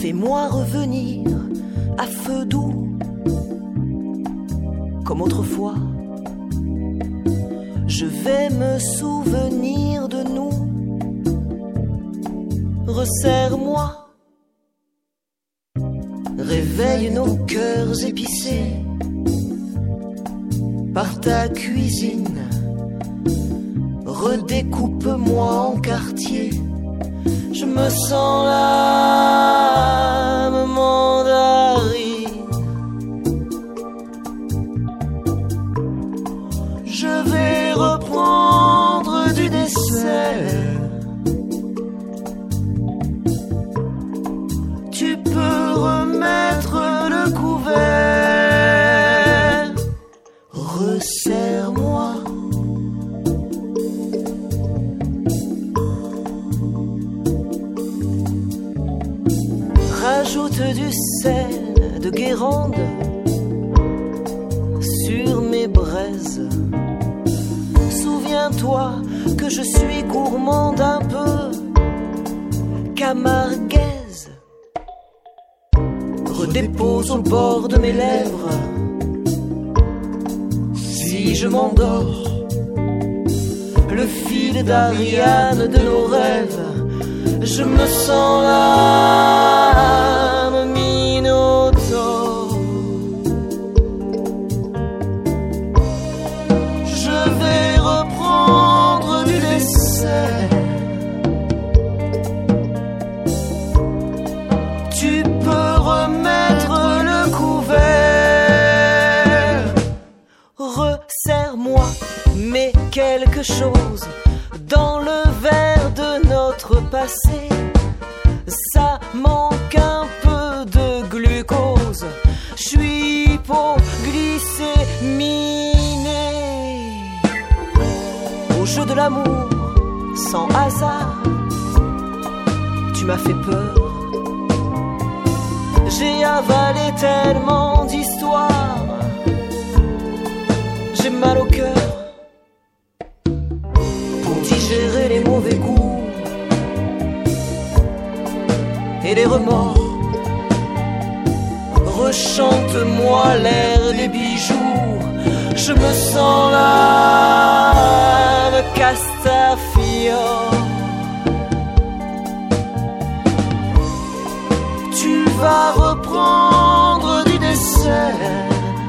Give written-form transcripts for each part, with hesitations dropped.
Fais-moi revenir à feu doux, comme autrefois. Je vais me souvenir de nous. Resserre-moi, réveille nos cœurs épicés par ta cuisine. Redécoupe-moi en quartiers. Je me sens l'âme mandarine. Je vais reprendre du dessert. Tu peux remettre le couvert. Resserre-moi. Rajoute du sel de Guérande sur mes braises. Souviens-toi que je suis gourmande un peu camarguaise. Redépose au bord de mes lèvres. Si je m'endors, le fil d'Ariane de nos rêves. Je me sens l'âme Minotaure. Je vais reprendre du dessert. Tu peux remettre le couvert. Resserre-moi, mets quelque chose dans le verre de notre passé. Ça manque un peu de glucose. Je suis hypoglycéminé. Au jeu de l'amour, sans hasard, tu m'as fait peur. J'ai avalé tellement d'histoires. J'ai mal au cœur pour digérer les mauvais goûts et les remords. Rechante-moi l'air des bijoux. Je me sens l'âme Castafiore. Tu vas reprendre du dessert.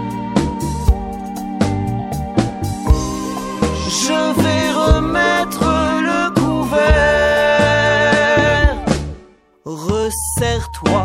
Je vais remettre le couvert. Resserre-toi.